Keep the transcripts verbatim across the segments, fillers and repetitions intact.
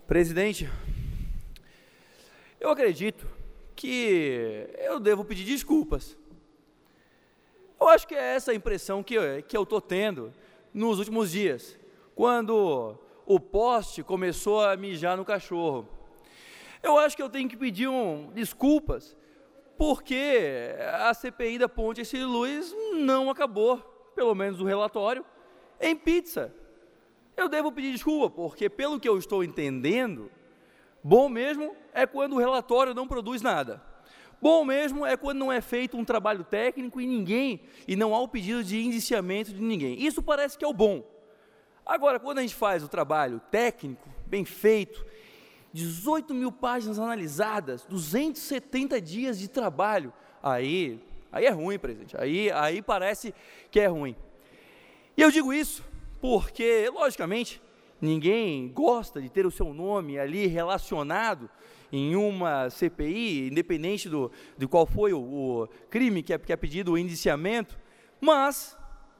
Presidente, eu acredito que eu devo pedir desculpas. Eu acho que é essa a impressão que eu, que eu estou tendo nos últimos dias, quando o poste começou a mijar no cachorro. Eu acho que eu tenho que pedir um, desculpas, porque a C P I da Ponte Ercílio Luz não acabou, pelo menos o relatório, em pizza. Eu devo pedir desculpa, porque pelo que eu estou entendendo, bom mesmo é quando o relatório não produz nada. Bom mesmo é quando não é feito um trabalho técnico e ninguém, e não há o pedido de indiciamento de ninguém. Isso parece que é o bom. Agora, quando a gente faz o trabalho técnico, bem feito, dezoito mil páginas analisadas, duzentos e setenta dias de trabalho, aí, aí é ruim, presidente, aí, aí parece que é ruim. E eu digo isso porque, logicamente, ninguém gosta de ter o seu nome ali relacionado em uma C P I, independente do, de qual foi o, o crime que é, que é pedido o indiciamento, mas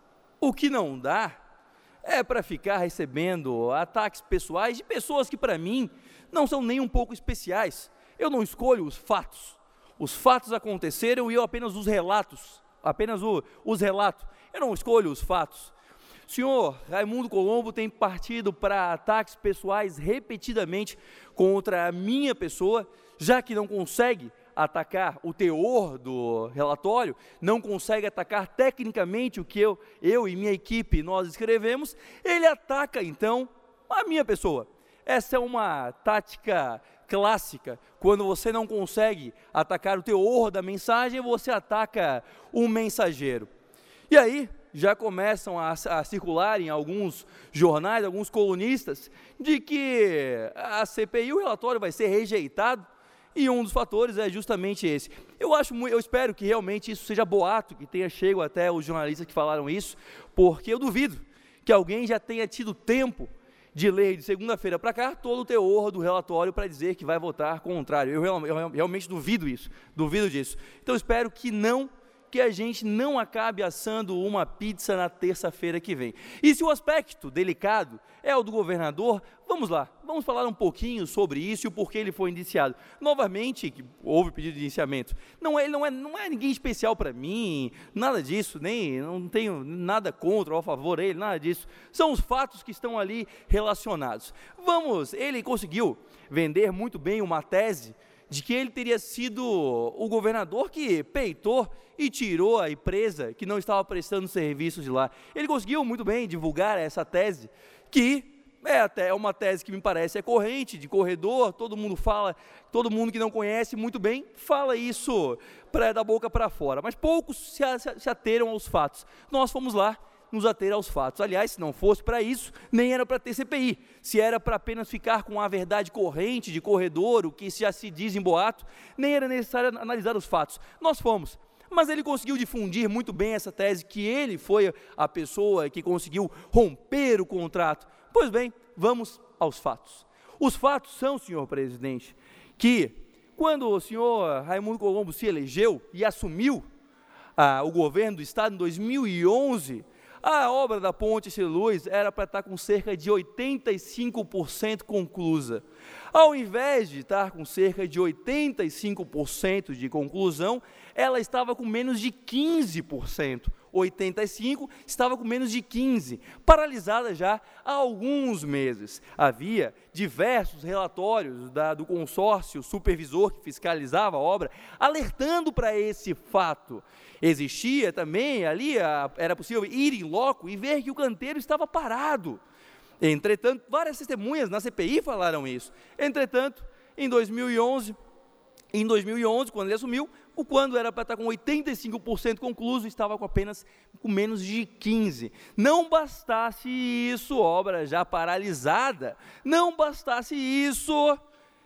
o que não dá é para ficar recebendo ataques pessoais de pessoas que, para mim, não são nem um pouco especiais. Eu não escolho os fatos. Os fatos aconteceram e eu apenas os relatos, apenas o, os relato. Eu não escolho os fatos. O senhor Raimundo Colombo tem partido para ataques pessoais repetidamente contra a minha pessoa, já que não consegue atacar o teor do relatório, não consegue atacar tecnicamente o que eu, eu e minha equipe nós escrevemos, ele ataca então a minha pessoa. Essa é uma tática clássica, quando você não consegue atacar o teor da mensagem, você ataca o mensageiro. E aí, já começam a, a circular em alguns jornais, alguns colunistas, de que a C P I, o relatório vai ser rejeitado, e um dos fatores é justamente esse. Eu acho, eu espero que realmente isso seja boato, que tenha chego até os jornalistas que falaram isso, porque eu duvido que alguém já tenha tido tempo de ler de segunda-feira para cá todo o teor do relatório para dizer que vai votar contrário. Eu, eu, eu realmente duvido isso, duvido disso. Então espero que não, que a gente não acabe assando uma pizza na terça-feira que vem. E se o aspecto delicado é o do governador, vamos lá, vamos falar um pouquinho sobre isso e o porquê ele foi indiciado. Novamente, que houve pedido de indiciamento, não é, não é, não é ninguém especial para mim, nada disso, nem, não tenho nada contra ou a favor dele, nada disso. São os fatos que estão ali relacionados. Vamos, ele conseguiu vender muito bem uma tese de que ele teria sido o governador que peitou e tirou a empresa que não estava prestando serviços de lá. Ele conseguiu muito bem divulgar essa tese, que é até uma tese que me parece é corrente, de corredor, todo mundo fala, todo mundo que não conhece muito bem, fala isso pra, da boca para fora, mas poucos se, se ateram aos fatos. Nós fomos lá nos ater aos fatos. Aliás, se não fosse para isso, nem era para ter C P I. Se era para apenas ficar com a verdade corrente de corredor, o que já se diz em boato, nem era necessário analisar os fatos. Nós fomos. Mas ele conseguiu difundir muito bem essa tese, que ele foi a pessoa que conseguiu romper o contrato. Pois bem, vamos aos fatos. Os fatos são, senhor presidente, que quando o senhor Raimundo Colombo se elegeu e assumiu ah, o governo do estado em dois mil e onze, a obra da Ponte Ercílio Luz era para estar com cerca de oitenta e cinco por cento conclusa. Ao invés de estar com cerca de oitenta e cinco por cento de conclusão, ela estava com menos de quinze por cento. oitenta e cinco por cento estava com menos de quinze por cento, paralisada já há alguns meses. Havia diversos relatórios da, do consórcio supervisor que fiscalizava a obra, alertando para esse fato. Existia também ali, a, era possível ir em loco e ver que o canteiro estava parado. Entretanto, várias testemunhas na C P I falaram isso. Entretanto, em dois mil e onze, em dois mil e onze, quando ele assumiu, o quando era para estar com oitenta e cinco por cento concluso, estava com apenas com menos de quinze por cento. Não bastasse isso, obra já paralisada, não bastasse isso,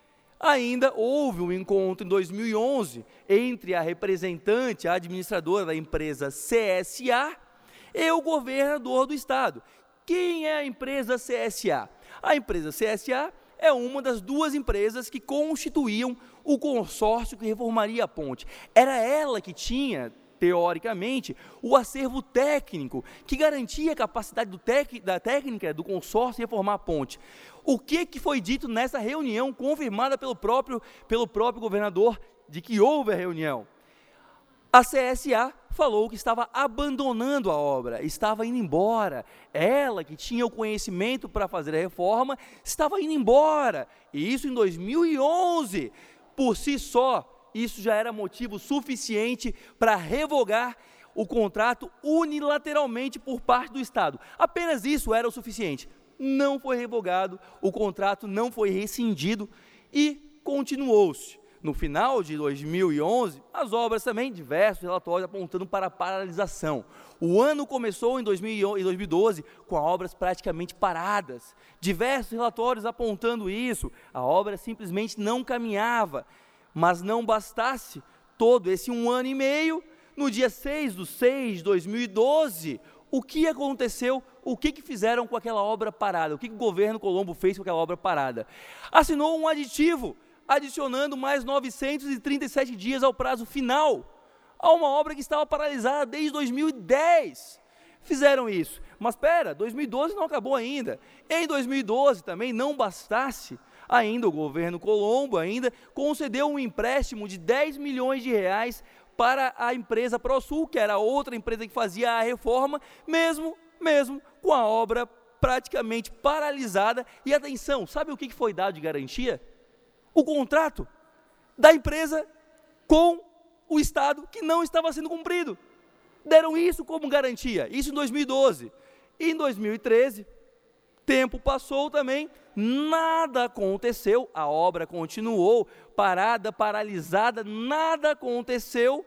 ainda houve um encontro em dois mil e onze entre a representante, a administradora da empresa C S A e o governador do estado. Quem é a empresa C S A? A empresa C S A é uma das duas empresas que constituíam o consórcio que reformaria a ponte. Era ela que tinha teoricamente, o acervo técnico, que garantia a capacidade do tec, da técnica do consórcio em reformar a ponte. O que, que foi dito nessa reunião, confirmada pelo próprio, pelo próprio governador, de que houve a reunião? A C S A falou que estava abandonando a obra, estava indo embora. Ela, que tinha o conhecimento para fazer a reforma, estava indo embora. E isso em dois mil e onze. Por si só, isso já era motivo suficiente para revogar o contrato unilateralmente por parte do Estado. Apenas isso era o suficiente. Não foi revogado, o contrato não foi rescindido e continuou-se. No final de dois mil e onze, as obras também, diversos relatórios apontando para a paralisação. O ano começou em dois mil e doze com as obras praticamente paradas. Diversos relatórios apontando isso, a obra simplesmente não caminhava. Mas não bastasse todo esse um ano e meio, no dia seis de seis de dois mil e doze, o que aconteceu? O que, que fizeram com aquela obra parada? O que, que o governo Colombo fez com aquela obra parada? Assinou um aditivo, adicionando mais novecentos e trinta e sete dias ao prazo final, a uma obra que estava paralisada desde dois mil e dez. Fizeram isso, mas espera, dois mil e doze não acabou ainda. Em dois mil e doze também não bastasse, ainda o governo Colombo ainda concedeu um empréstimo de dez milhões de reais para a empresa ProSul, que era outra empresa que fazia a reforma, mesmo, mesmo com a obra praticamente paralisada. E atenção, sabe o que foi dado de garantia? O contrato da empresa com o Estado que não estava sendo cumprido. Deram isso como garantia, isso em dois mil e doze. E em dois mil e treze, tempo passou também, nada aconteceu, a obra continuou parada, paralisada, nada aconteceu.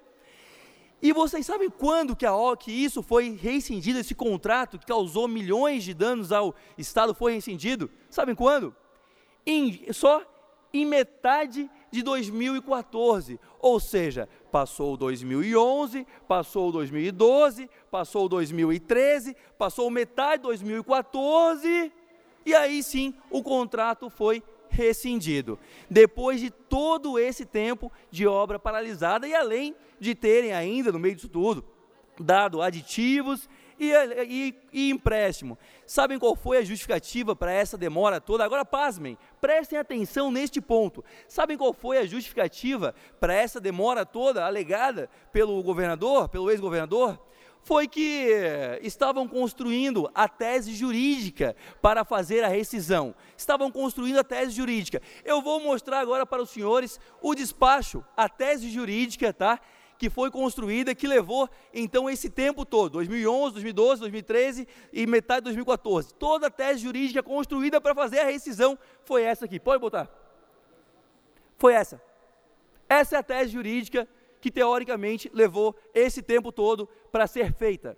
E vocês sabem quando que, a, que isso foi rescindido, esse contrato que causou milhões de danos ao Estado foi rescindido? Sabem quando? Em, só em metade de dois mil e quatorze, ou seja, passou dois mil e onze, passou dois mil e doze, passou dois mil e treze, passou metade de dois mil e quatorze, e aí sim o contrato foi rescindido. Depois de todo esse tempo de obra paralisada, e além de terem ainda, no meio disso tudo, dado aditivos e, e, e empréstimo. Sabem qual foi a justificativa para essa demora toda? Agora pasmem, prestem atenção neste ponto. Sabem qual foi a justificativa para essa demora toda alegada pelo governador, pelo ex-governador? Foi que estavam construindo a tese jurídica para fazer a rescisão. Estavam construindo a tese jurídica. Eu vou mostrar agora para os senhores o despacho, a tese jurídica, tá? Que foi construída, que levou então esse tempo todo, dois mil e onze, dois mil e doze, dois mil e treze e metade de dois mil e quatorze. Toda a tese jurídica construída para fazer a rescisão foi essa aqui. Pode botar. Foi essa. Essa é a tese jurídica que teoricamente levou esse tempo todo para ser feita.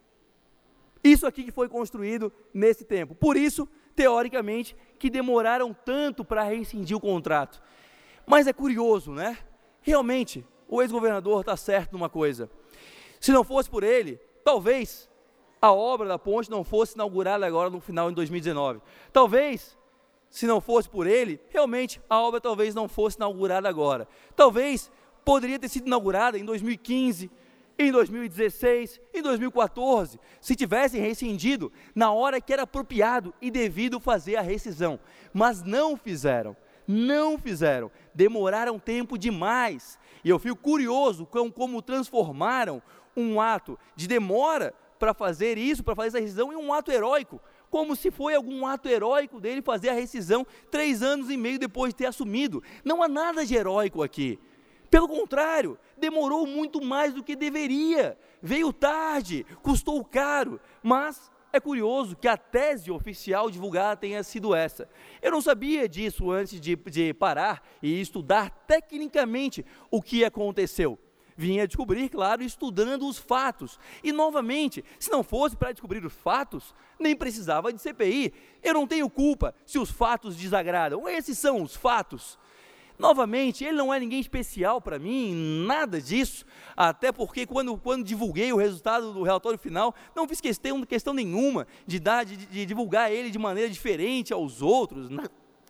Isso aqui que foi construído nesse tempo. Por isso, teoricamente, que demoraram tanto para rescindir o contrato. Mas é curioso, né? Realmente, o ex-governador está certo numa coisa. Se não fosse por ele, talvez a obra da ponte não fosse inaugurada agora no final de dois mil e dezenove. Talvez, se não fosse por ele, realmente a obra talvez não fosse inaugurada agora. Talvez poderia ter sido inaugurada em dois mil e quinze, em dois mil e dezesseis, em dois mil e quatorze, se tivessem rescindido na hora que era apropriado e devido fazer a rescisão. Mas não fizeram. Não fizeram, demoraram tempo demais, e eu fico curioso com como transformaram um ato de demora para fazer isso, para fazer essa rescisão, em um ato heróico, como se foi algum ato heróico dele fazer a rescisão três anos e meio depois de ter assumido. Não há nada de heróico aqui, pelo contrário, demorou muito mais do que deveria, veio tarde, custou caro, mas é curioso que a tese oficial divulgada tenha sido essa. Eu não sabia disso antes de, de parar e estudar tecnicamente o que aconteceu. Vinha descobrir, claro, estudando os fatos. E, novamente, se não fosse para descobrir os fatos, nem precisava de C P I. Eu não tenho culpa se os fatos desagradam. Esses são os fatos. Novamente, ele não é ninguém especial para mim, nada disso, até porque quando, quando divulguei o resultado do relatório final, não fiz questão, questão nenhuma de, dar, de, de divulgar ele de maneira diferente aos outros, na,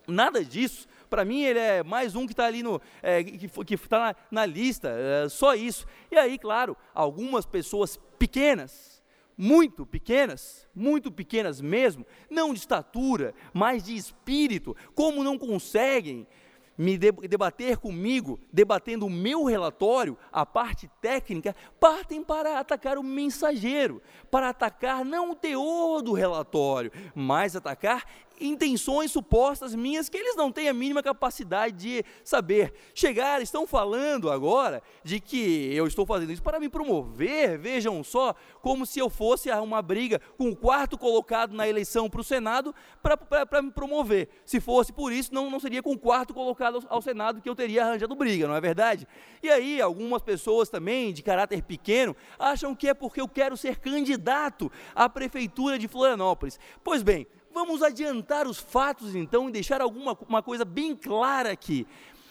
Nada disso. Para mim, ele é mais um que está ali no, é, que está na, na lista, é, só isso. E aí, claro, algumas pessoas pequenas, muito pequenas, muito pequenas mesmo, não de estatura, mas de espírito, como não conseguem me debater comigo, debatendo o meu relatório, a parte técnica, partem para atacar o mensageiro, para atacar não o teor do relatório, mas atacar intenções supostas minhas que eles não têm a mínima capacidade de saber. Chegaram, estão falando agora de que eu estou fazendo isso para me promover, vejam só, como se eu fosse a uma briga com o quarto colocado na eleição para o Senado para me promover. Se fosse por isso, não, não seria com o quarto colocado ao, ao Senado que eu teria arranjado briga, não é verdade? E aí, algumas pessoas também, de caráter pequeno, acham que é porque eu quero ser candidato à prefeitura de Florianópolis. Pois bem, vamos adiantar os fatos então e deixar alguma uma coisa bem clara aqui.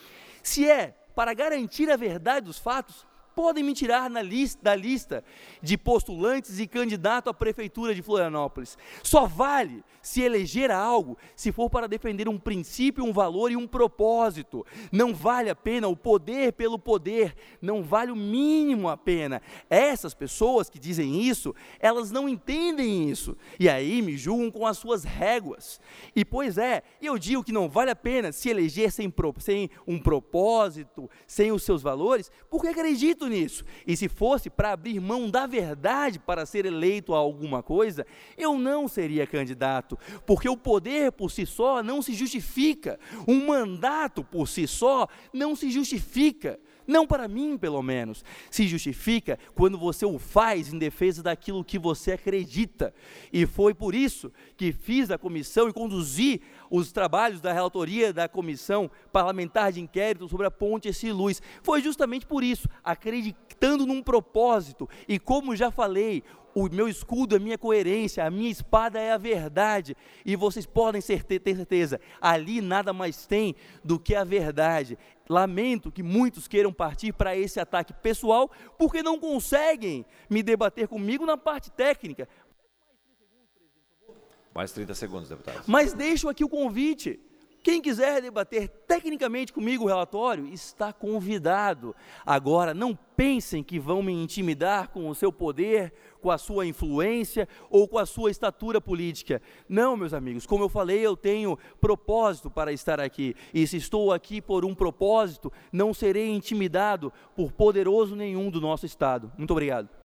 Se é para garantir a verdade dos fatos, podem me tirar na lista, da lista de postulantes e candidato à prefeitura de Florianópolis. Só vale se eleger a algo se for para defender um princípio, um valor e um propósito. Não vale a pena o poder pelo poder, não vale o mínimo a pena. Essas pessoas que dizem isso, elas não entendem isso, e aí me julgam com as suas réguas. E pois é, eu digo que não vale a pena se eleger sem, pro, sem um propósito, sem os seus valores, porque acredito nisso. E se fosse para abrir mão da verdade para ser eleito a alguma coisa, eu não seria candidato, porque o poder por si só não se justifica, um mandato por si só não se justifica, não para mim pelo menos, se justifica quando você o faz em defesa daquilo que você acredita, e foi por isso que fiz a comissão e conduzi os trabalhos da relatoria da comissão parlamentar de inquérito sobre a ponte Ercílio-Luz, foi justamente por isso, acreditando num propósito, e como já falei, o meu escudo é a minha coerência, a minha espada é a verdade, e vocês podem ter certeza, ali nada mais tem do que a verdade. Lamento que muitos queiram partir para esse ataque pessoal, porque não conseguem me debater comigo na parte técnica. Mais trinta segundos, deputado. Mas deixo aqui o convite. Quem quiser debater tecnicamente comigo o relatório, está convidado. Agora, não pensem que vão me intimidar com o seu poder, com a sua influência ou com a sua estatura política. Não, meus amigos, como eu falei, eu tenho propósito para estar aqui. E se estou aqui por um propósito, não serei intimidado por poderoso nenhum do nosso Estado. Muito obrigado.